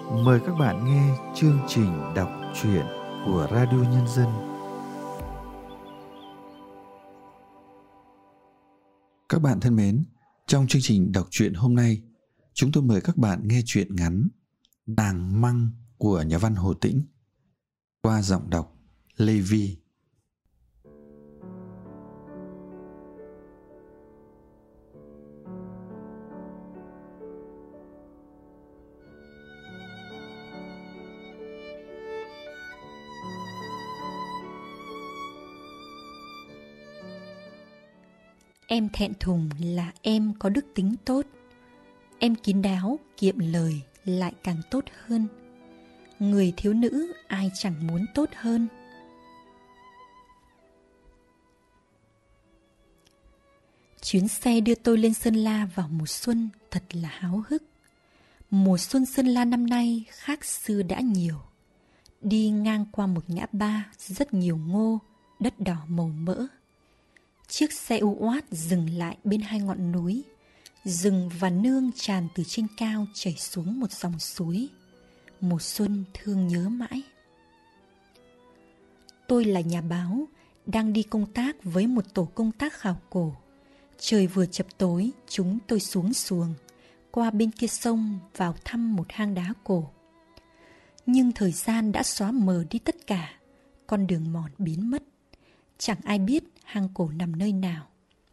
Mời các bạn nghe chương trình đọc truyện của Radio Nhân dân. Các bạn thân mến, trong chương trình đọc truyện hôm nay, chúng tôi mời các bạn nghe truyện ngắn Nàng Măng của nhà văn Hồ Tĩnh qua giọng đọc Lê Vi. Em thẹn thùng là em có đức tính tốt. Em kín đáo, kiệm lời lại càng tốt hơn. Người thiếu nữ ai chẳng muốn tốt hơn. Chuyến xe đưa tôi lên Sơn La vào mùa xuân thật là háo hức. Mùa xuân Sơn La năm nay khác xưa đã nhiều. Đi ngang qua một ngã ba rất nhiều ngô, đất đỏ màu mỡ. Chiếc xe u uát dừng lại bên hai ngọn núi. Rừng và nương tràn từ trên cao chảy xuống một dòng suối. Mùa xuân thương nhớ mãi. Tôi là nhà báo, đang đi công tác với một tổ công tác khảo cổ. Trời vừa chập tối, chúng tôi xuống xuồng, qua bên kia sông vào thăm một hang đá cổ. Nhưng thời gian đã xóa mờ đi tất cả, con đường mòn biến mất. Chẳng ai biết hang cổ nằm nơi nào.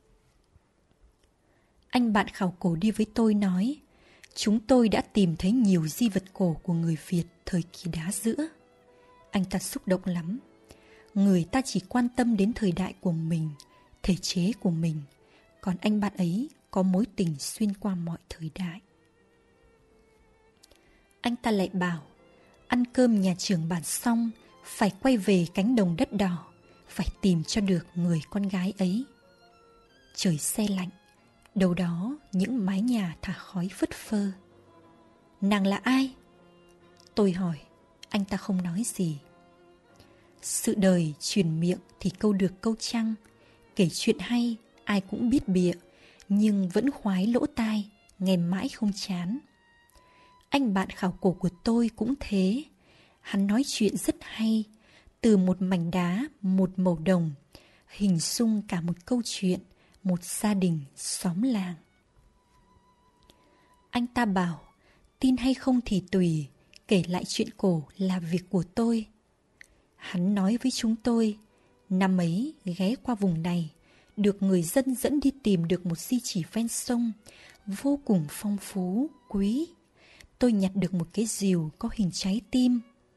Anh bạn khảo cổ đi với tôi nói, chúng tôi đã tìm thấy nhiều di vật cổ của người Việt thời kỳ đá giữa. Anh ta xúc động lắm. Người ta chỉ quan tâm đến thời đại của mình, thể chế của mình, còn anh bạn ấy có mối tình xuyên qua mọi thời đại. Anh ta lại bảo, ăn cơm nhà trưởng bản xong, phải quay về cánh đồng đất đỏ, phải tìm cho được người con gái ấy. Trời se lạnh, đâu đó những mái nhà thả khói phất phơ. Nàng là ai? Tôi hỏi, anh ta không nói gì. Sự đời truyền miệng thì câu được câu trăng. Kể chuyện hay, ai cũng biết bịa, nhưng vẫn khoái lỗ tai, nghe mãi không chán. Anh bạn khảo cổ của tôi cũng thế. Hắn nói chuyện rất hay, từ một mảnh đá, một màu đồng, hình dung cả một câu chuyện, một gia đình, xóm làng. Anh ta bảo, tin hay không thì tùy, kể lại chuyện cổ là việc của tôi. Hắn nói với chúng tôi, năm ấy ghé qua vùng này, được người dân dẫn đi tìm được một di chỉ ven sông, vô cùng phong phú, quý. Tôi nhặt được một cái rìu có hình trái tim.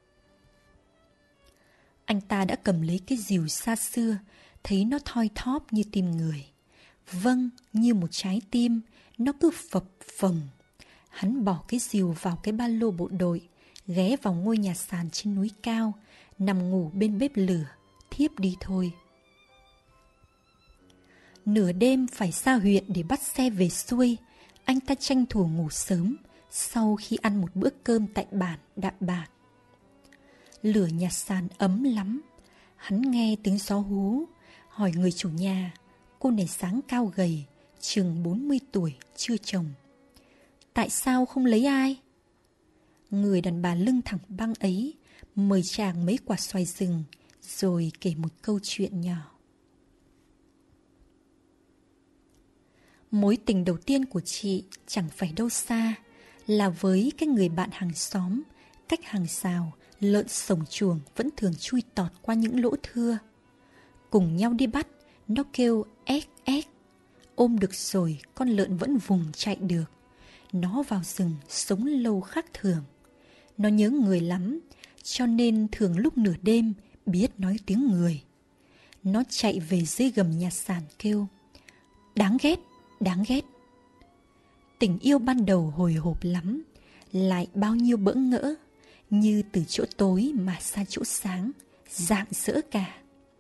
Anh ta đã cầm lấy cái rìu xa xưa, thấy nó thoi thóp như tim người. Vâng, như một trái tim, nó cứ phập phồng. Hắn bỏ cái rìu vào cái ba lô bộ đội, ghé vào ngôi nhà sàn trên núi cao, nằm ngủ bên bếp lửa, thiếp đi thôi. Nửa đêm phải ra huyện để bắt xe về xuôi, anh ta tranh thủ ngủ sớm, sau khi ăn một bữa cơm tại bản Đạm Bạc. Lửa nhà sàn ấm lắm. Hắn nghe tiếng gió hú, hỏi người chủ nhà, cô này sáng cao gầy, chừng 40 tuổi, chưa chồng. Tại sao không lấy ai? Người đàn bà lưng thẳng băng ấy mời chàng mấy quả xoài rừng, rồi kể một câu chuyện nhỏ. Mối tình đầu tiên của chị chẳng phải đâu xa, là với cái người bạn hàng xóm, cách hàng rào, lợn sổng chuồng vẫn thường chui tọt qua những lỗ thưa. Cùng nhau đi bắt, nó kêu ếch ếch. Ôm được rồi, con lợn vẫn vùng chạy được. Nó vào rừng sống lâu khác thường. Nó nhớ người lắm, cho nên thường lúc nửa đêm biết nói tiếng người. Nó chạy về dưới gầm nhà sàn kêu, đáng ghét, đáng ghét. Tình yêu ban đầu hồi hộp lắm, lại bao nhiêu bỡ ngỡ, như từ chỗ tối mà sang chỗ sáng, rạng rỡ cả.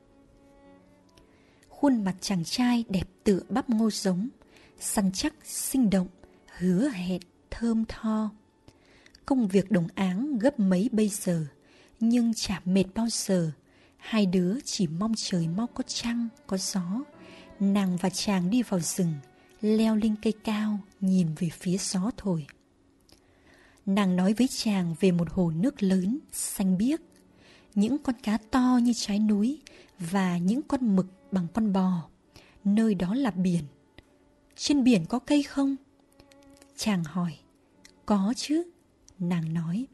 Khuôn mặt chàng trai đẹp tựa bắp ngô giống, săn chắc, sinh động, hứa hẹn, thơm tho. Công việc đồng áng gấp mấy bây giờ, nhưng chả mệt bao giờ. Hai đứa chỉ mong trời mau có trăng, có gió. Nàng và chàng đi vào rừng, leo lên cây cao, nhìn về phía gió thổi. Nàng nói với chàng về một hồ nước lớn, xanh biếc, những con cá to như trái núi và những con mực bằng con bò. Nơi đó là biển. Trên biển có cây không? Chàng hỏi. Có chứ, nàng nói.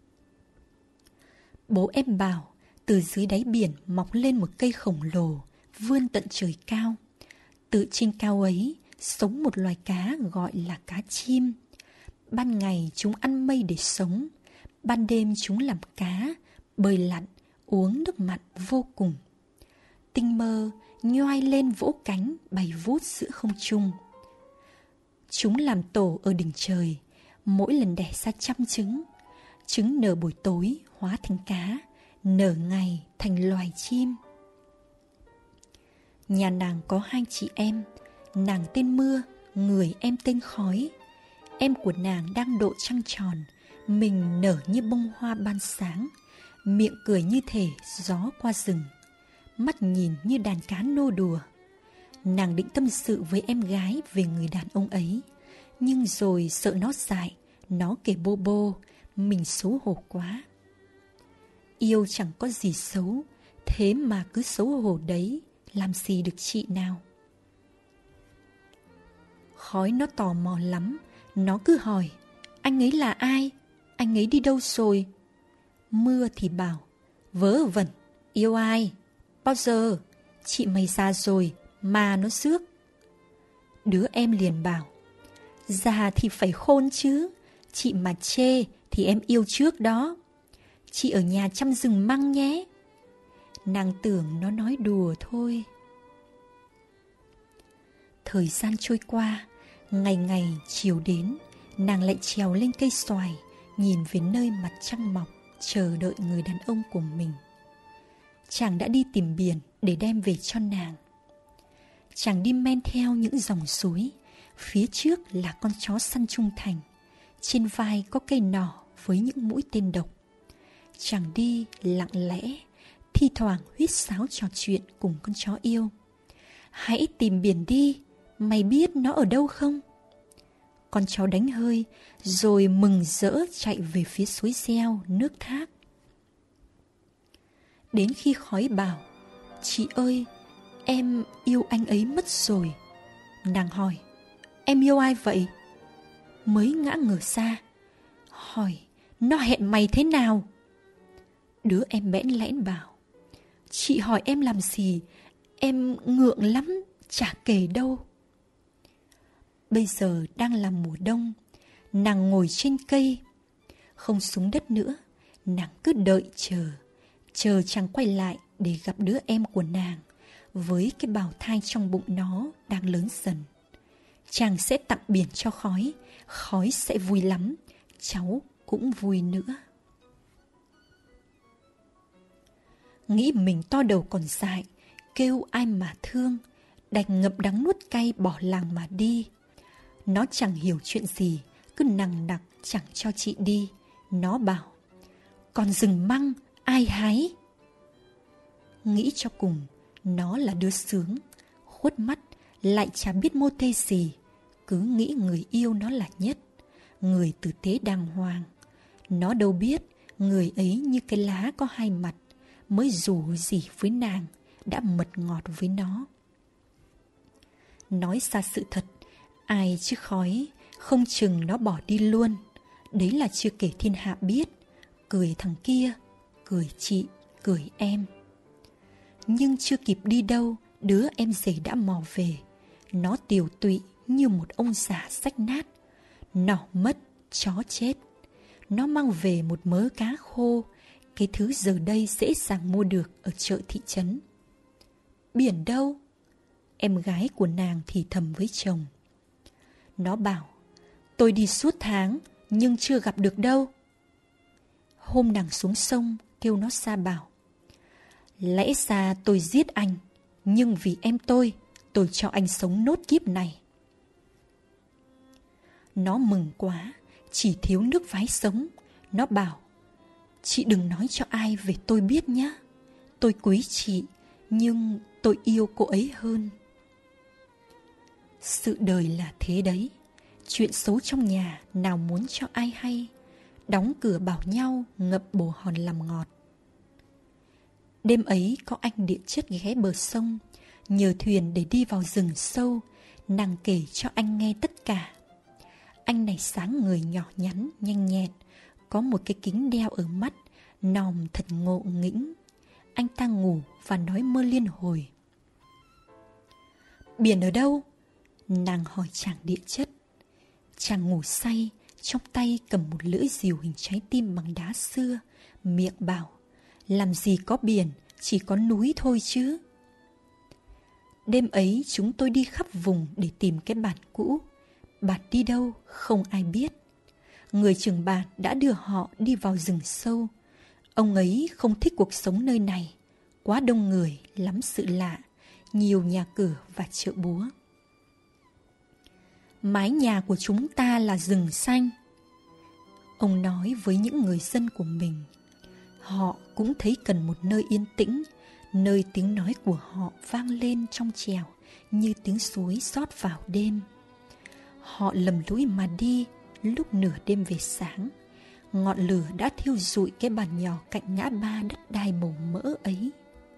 Bố em bảo từ dưới đáy biển mọc lên một cây khổng lồ, vươn tận trời cao. Tự trên cao ấy sống một loài cá gọi là cá chim. Ban ngày chúng ăn mây để sống, ban đêm chúng làm cá, bơi lặn, uống nước mặn vô cùng. Tinh mơ nhoai lên vỗ cánh bay vút giữa không trung. Chúng làm tổ ở đỉnh trời, mỗi lần đẻ ra 100 trứng. Trứng nở buổi tối hóa thành cá, nở ngày thành loài chim. Nhà nàng có 2 chị em, nàng tên Mưa, người em tên Khói. Em của nàng đang độ trăng tròn, mình nở như bông hoa ban sáng, miệng cười như thể gió qua rừng, mắt nhìn như đàn cá nô đùa. Nàng định tâm sự với em gái về người đàn ông ấy, nhưng rồi sợ nó dại, nó kể bô bô, mình xấu hổ quá. Yêu chẳng có gì xấu, thế mà cứ xấu hổ đấy, làm gì được chị nào. Khói nó tò mò lắm, nó cứ hỏi, anh ấy là ai? Anh ấy đi đâu rồi? Mưa thì bảo, vớ vẩn, yêu ai? Bao giờ? Chị mày già rồi mà nó rước. Đứa em liền bảo, già thì phải khôn chứ, chị mà chê thì em yêu trước đó. Chị ở nhà chăm rừng măng nhé. Nàng tưởng nó nói đùa thôi. Thời gian trôi qua, ngày ngày chiều đến, nàng lại trèo lên cây xoài, nhìn về nơi mặt trăng mọc, chờ đợi người đàn ông của mình. Chàng đã đi tìm biển để đem về cho nàng. Chàng đi men theo những dòng suối, phía trước là con chó săn trung thành, trên vai có cây nỏ với những mũi tên độc. Chàng đi lặng lẽ, thi thoảng huýt sáo trò chuyện cùng con chó yêu. Hãy tìm biển đi, mày biết nó ở đâu không? Con chó đánh hơi, rồi mừng rỡ chạy về phía suối reo, nước thác. Đến khi Khói bảo, chị ơi, em yêu anh ấy mất rồi. Nàng hỏi, em yêu ai vậy? Mới ngã ngửa ra, hỏi, nó hẹn mày thế nào? Đứa em bẽn lẽn bảo, chị hỏi em làm gì, em ngượng lắm, chả kể đâu. Bây giờ đang là mùa đông, nàng ngồi trên cây, không xuống đất nữa, nàng cứ đợi chờ chàng quay lại để gặp đứa em của nàng, với cái bào thai trong bụng nó đang lớn dần. Chàng sẽ tặng biển cho Khói, Khói sẽ vui lắm, cháu cũng vui nữa. Nghĩ mình to đầu còn dại, kêu ai mà thương, đành ngậm đắng nuốt cay bỏ làng mà đi. Nó chẳng hiểu chuyện gì, cứ nằng nặc chẳng cho chị đi. Nó bảo, còn rừng măng ai hái? Nghĩ cho cùng, nó là đứa sướng, khuất mắt lại chả biết mô tê gì, cứ nghĩ người yêu nó là nhất, người tử tế đàng hoàng. Nó đâu biết người ấy như cái lá có 2 mặt, mới dù gì với nàng, đã mật ngọt với nó. Nói xa sự thật, ai chứ Khói, không chừng nó bỏ đi luôn. Đấy là chưa kể thiên hạ biết, cười thằng kia, cười chị, cười em. Nhưng chưa kịp đi đâu, đứa em rể đã mò về. Nó tiều tụy như một ông già rách nát. Nỏ mất, chó chết. Nó mang về một mớ cá khô, cái thứ giờ đây dễ dàng mua được ở chợ thị trấn. Biển đâu? Em gái của nàng thì thầm với chồng. Nó bảo, tôi đi suốt tháng nhưng chưa gặp được đâu. Hôm nàng xuống sông kêu nó ra bảo, lẽ ra tôi giết anh, nhưng vì em tôi cho anh sống nốt kiếp này. Nó mừng quá, chỉ thiếu nước vái sống. Nó bảo, chị đừng nói cho ai về tôi biết nhé. Tôi quý chị, nhưng tôi yêu cô ấy hơn. Sự đời là thế đấy. Chuyện xấu trong nhà nào muốn cho ai hay. đóng cửa bảo nhau ngậm bồ hòn làm ngọt. Đêm ấy có anh địa chất ghé bờ sông, nhờ thuyền để đi vào rừng sâu. Nàng kể cho anh nghe tất cả. Anh này sáng người, nhỏ nhắn, nhanh nhẹn, có một cái kính đeo ở mắt, nòm thật ngộ nghĩnh. Anh ta ngủ và nói mơ liên hồi. Biển ở đâu? Nàng hỏi chàng địa chất. Chàng ngủ say, trong tay cầm một lưỡi rìu hình trái tim bằng đá xưa, miệng bảo, làm gì có biển, chỉ có núi thôi chứ. Đêm ấy chúng tôi đi khắp vùng để tìm cái bản cũ. Bản đi đâu không ai biết. Người trưởng bản đã đưa họ đi vào rừng sâu. Ông ấy không thích cuộc sống nơi này, quá đông người, lắm sự lạ, nhiều nhà cửa và chợ búa. Mái nhà của chúng ta là rừng xanh, ông nói với những người dân của mình. Họ cũng thấy cần một nơi yên tĩnh, nơi tiếng nói của họ vang lên trong trẻo như tiếng suối rót vào đêm. Họ lầm lũi mà đi. Lúc nửa đêm về sáng, ngọn lửa đã thiêu rụi cái bản nhỏ cạnh ngã ba đất đai màu mỡ ấy.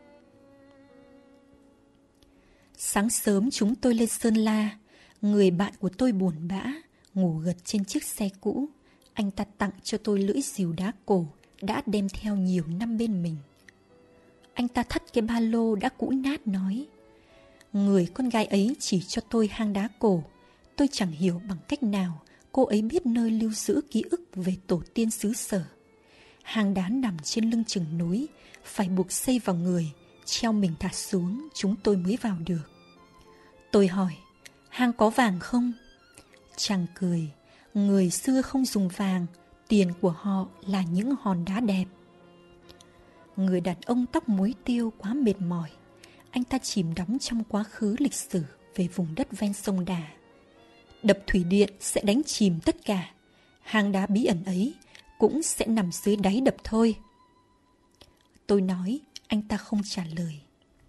Sáng sớm chúng tôi lên Sơn La. Người bạn của tôi buồn bã, ngủ gật trên chiếc xe cũ. Anh ta tặng cho tôi lưỡi rìu đá cổ đã đem theo nhiều năm bên mình. Anh ta thắt cái ba lô đã cũ nát nói, người con gái ấy chỉ cho tôi hang đá cổ. Tôi chẳng hiểu bằng cách nào cô ấy biết nơi lưu giữ ký ức về tổ tiên xứ sở. Hang đá nằm trên lưng chừng núi, phải buộc xây vào người, treo mình thả xuống chúng tôi mới vào được. Tôi hỏi, hang có vàng không? Chàng cười, người xưa không dùng vàng, tiền của họ là những hòn đá đẹp. Người đàn ông tóc muối tiêu quá mệt mỏi. Anh ta chìm đắm trong quá khứ lịch sử về vùng đất ven sông Đà. Đập thủy điện sẽ đánh chìm tất cả. Hang đá bí ẩn ấy cũng sẽ nằm dưới đáy đập thôi. Tôi nói, anh ta không trả lời.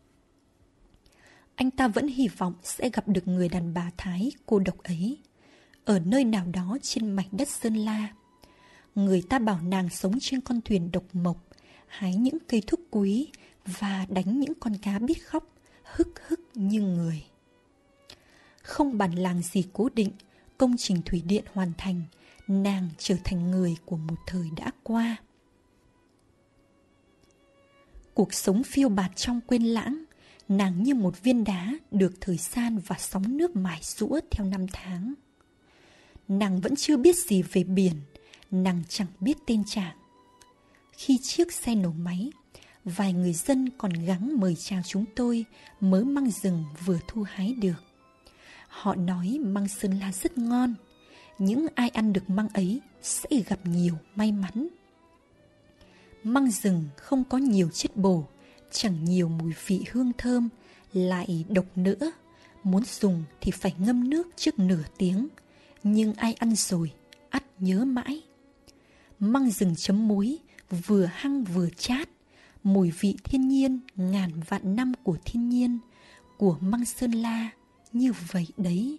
Anh ta vẫn hy vọng sẽ gặp được người đàn bà Thái cô độc ấy, ở nơi nào đó trên mảnh đất Sơn La. Người ta bảo nàng sống trên con thuyền độc mộc, hái những cây thuốc quý và đánh những con cá biết khóc, hức hức như người. Không bản làng gì cố định, công trình thủy điện hoàn thành, nàng trở thành người của một thời đã qua. Cuộc sống phiêu bạt trong quên lãng, nàng như một viên đá được thời gian và sóng nước mài giũa theo năm tháng. Nàng vẫn chưa biết gì về biển, nàng chẳng biết tên chàng. Khi chiếc xe nổ máy, vài người dân còn gắng mời chào chúng tôi mớ măng rừng vừa thu hái được. Họ nói măng Sơn La rất ngon, những ai ăn được măng ấy sẽ gặp nhiều may mắn. Măng rừng không có nhiều chất bổ, chẳng nhiều mùi vị hương thơm, lại độc nữa. Muốn dùng thì phải ngâm nước trước nửa tiếng, nhưng ai ăn rồi, ắt nhớ mãi. Măng rừng chấm muối, vừa hăng vừa chát, mùi vị thiên nhiên ngàn vạn năm của thiên nhiên, của măng Sơn La như vậy đấy.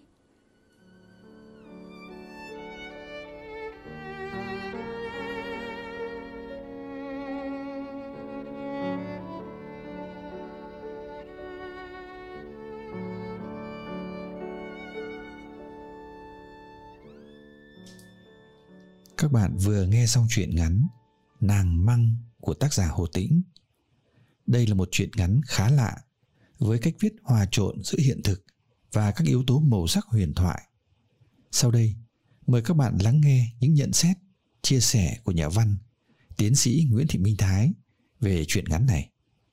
Các bạn vừa nghe xong truyện ngắn Nàng Măng của tác giả Hồ Tĩnh. Đây là một truyện ngắn khá lạ, với cách viết hòa trộn giữa hiện thực và các yếu tố màu sắc huyền thoại. Sau đây, mời các bạn lắng nghe những nhận xét, chia sẻ của nhà văn, tiến sĩ Nguyễn Thị Minh Thái về truyện ngắn này.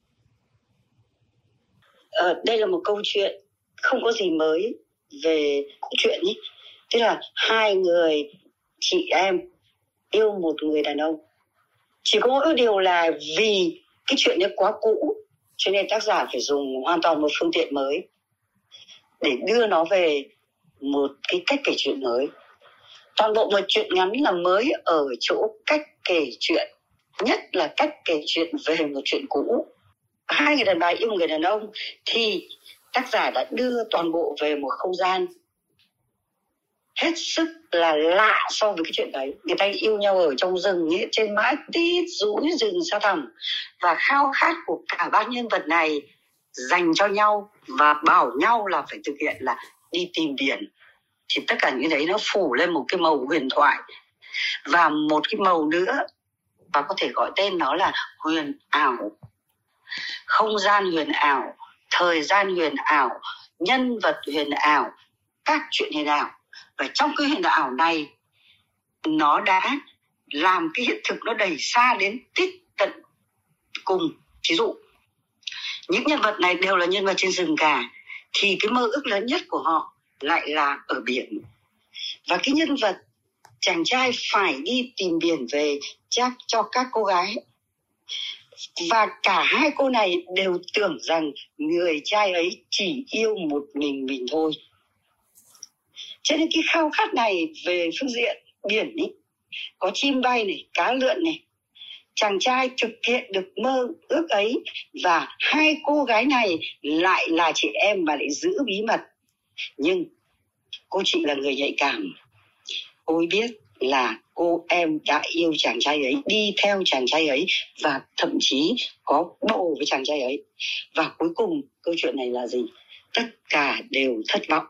Đây là một câu chuyện không có gì mới về câu chuyện ý. Tức là hai người chị em yêu một người đàn ông. Chỉ có một điều là vì cái chuyện ấy quá cũ, cho nên tác giả phải dùng hoàn toàn một phương tiện mới để đưa nó về một cái cách kể chuyện mới. Toàn bộ một chuyện ngắn là mới ở chỗ cách kể chuyện, nhất là cách kể chuyện về một chuyện cũ. Hai người đàn bà yêu người đàn ông thì tác giả đã đưa toàn bộ về một không gian hết sức là lạ so với cái chuyện đấy. Người ta yêu nhau ở trong rừng ấy, trên mái tít rũi rừng sa thẳm, và khao khát của cả ba nhân vật này dành cho nhau và bảo nhau là phải thực hiện là đi tìm biển. Thì tất cả những đấy nó phủ lên một cái màu huyền thoại, và một cái màu nữa và có thể gọi tên nó là huyền ảo. Không gian huyền ảo, thời gian huyền ảo, nhân vật huyền ảo, các chuyện huyền ảo. Và trong cái huyền ảo này, nó đã làm cái hiện thực nó đẩy xa đến tít tận cùng. Ví dụ, những nhân vật này đều là nhân vật trên rừng cả, thì cái mơ ước lớn nhất của họ lại là ở biển. Và cái nhân vật chàng trai phải đi tìm biển về cho các cô gái. Và cả hai cô này đều tưởng rằng người trai ấy chỉ yêu một mình thôi. Cho nên cái khao khát này về phương diện biển ý, có chim bay này, cá lượn này, chàng trai thực hiện được mơ ước ấy, và hai cô gái này lại là chị em và lại giữ bí mật. Nhưng cô chị là người nhạy cảm, cô ấy biết là cô em đã yêu chàng trai ấy, đi theo chàng trai ấy, và thậm chí có bầu với chàng trai ấy. Và cuối cùng câu chuyện này là gì? Tất cả đều thất vọng,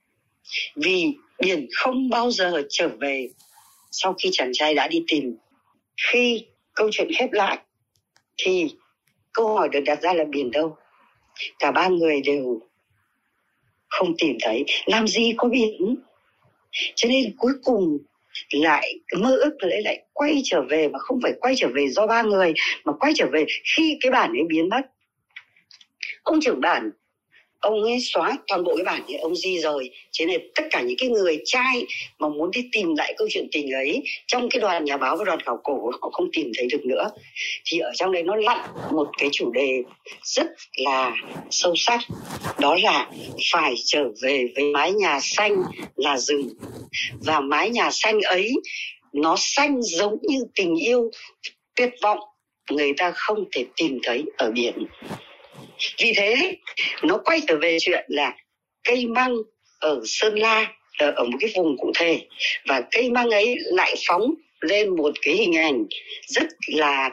vì biển không bao giờ trở về sau khi chàng trai đã đi tìm. Khi câu chuyện khép lại thì câu hỏi được đặt ra là biển đâu? Cả ba người đều không tìm thấy, làm gì có biển. Cho nên cuối cùng lại mơ ước lại quay trở về, mà không phải quay trở về do ba người, mà quay trở về khi cái bản ấy biến mất. Ông trưởng bản, ông ấy xóa toàn bộ cái bản ấy, ông di rời. Cho nên tất cả những cái người trai mà muốn đi tìm lại câu chuyện tình ấy trong cái đoàn nhà báo và đoàn khảo cổ, họ không tìm thấy được nữa. Thì ở trong đấy nó lặn một cái chủ đề rất là sâu sắc, đó là phải trở về với mái nhà xanh là rừng. Và mái nhà xanh ấy nó xanh giống như tình yêu tuyệt vọng người ta không thể tìm thấy ở biển. Vì thế nó quay trở về chuyện là cây măng ở Sơn La, ở một cái vùng cụ thể, và cây măng ấy lại phóng lên một cái hình ảnh rất là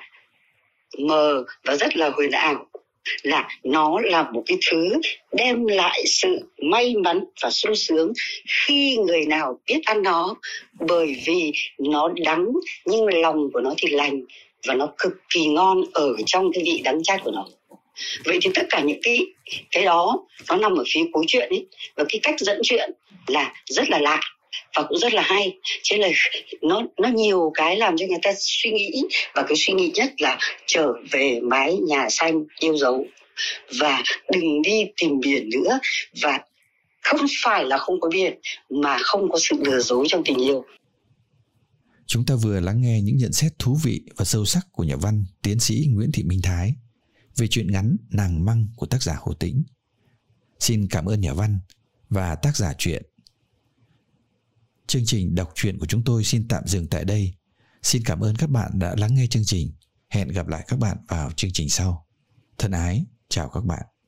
mờ và rất là huyền ảo, là nó là một cái thứ đem lại sự may mắn và sung sướng khi người nào biết ăn nó, bởi vì nó đắng nhưng lòng của nó thì lành, và nó cực kỳ ngon ở trong cái vị đắng chát của nó. Vậy thì tất cả những cái đó nó nằm ở phía cuối chuyện ấy, và cái cách dẫn chuyện là rất là lạ và cũng rất là hay. Cho nên là nó nhiều cái làm cho người ta suy nghĩ, và cái suy nghĩ nhất là trở về mái nhà xanh yêu dấu, và đừng đi tìm biển nữa. Và không phải là không có biển, mà không có sự lừa dối trong tình yêu. Chúng ta vừa lắng nghe những nhận xét thú vị và sâu sắc của nhà văn tiến sĩ Nguyễn Thị Minh Thái về truyện ngắn Nàng Măng của tác giả Hồ Tĩnh. Xin cảm ơn nhà văn và tác giả truyện. Chương trình đọc truyện của chúng tôi xin tạm dừng tại đây. Xin cảm ơn các bạn đã lắng nghe chương trình. Hẹn gặp lại các bạn vào chương trình sau. Thân ái, chào các bạn.